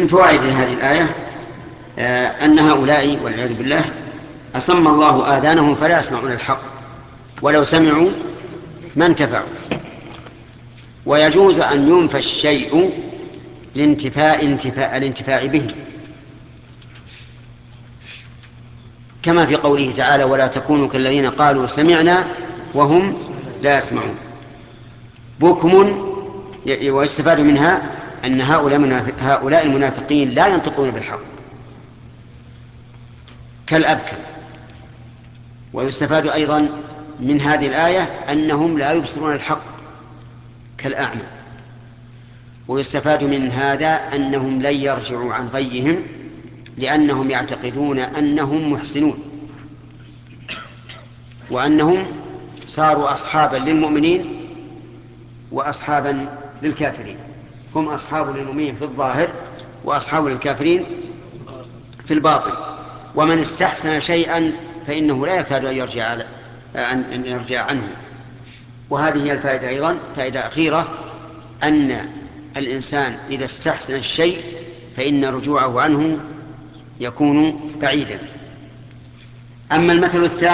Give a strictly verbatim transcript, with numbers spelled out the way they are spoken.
من فوائد هذه الآية أن هؤلاء والعياذ بالله أصم الله آذانهم فلا يسمعون الحق، ولو سمعوا ما انتفعوا. ويجوز أن ينفى الشيء لانتفاء انتفاء الانتفاع به، كما في قوله تعالى: ولا تكونوا كالذين قالوا سمعنا وهم لا يسمعون. بكم، ويستفاد منها أن هؤلاء المنافقين لا ينطقون بالحق كالأبكم. ويستفاد أيضا من هذه الآية أنهم لا يبصرون الحق كالأعمى. ويستفاد من هذا أنهم لن يرجعوا عن غيهم، لأنهم يعتقدون أنهم محسنون، وأنهم صاروا أصحابا للمؤمنين وأصحابا للكافرين. هم أصحاب للمؤمنين في الظاهر وأصحاب للكافرين في الباطن. ومن استحسن شيئا فإنه لا يكاد أن يرجع, على أن يرجع عنه. وهذه هي الفائدة أيضا، فائدة أخيرة، أن الإنسان إذا استحسن الشيء فإن رجوعه عنه يكون بعيدا. أما المثل الثاني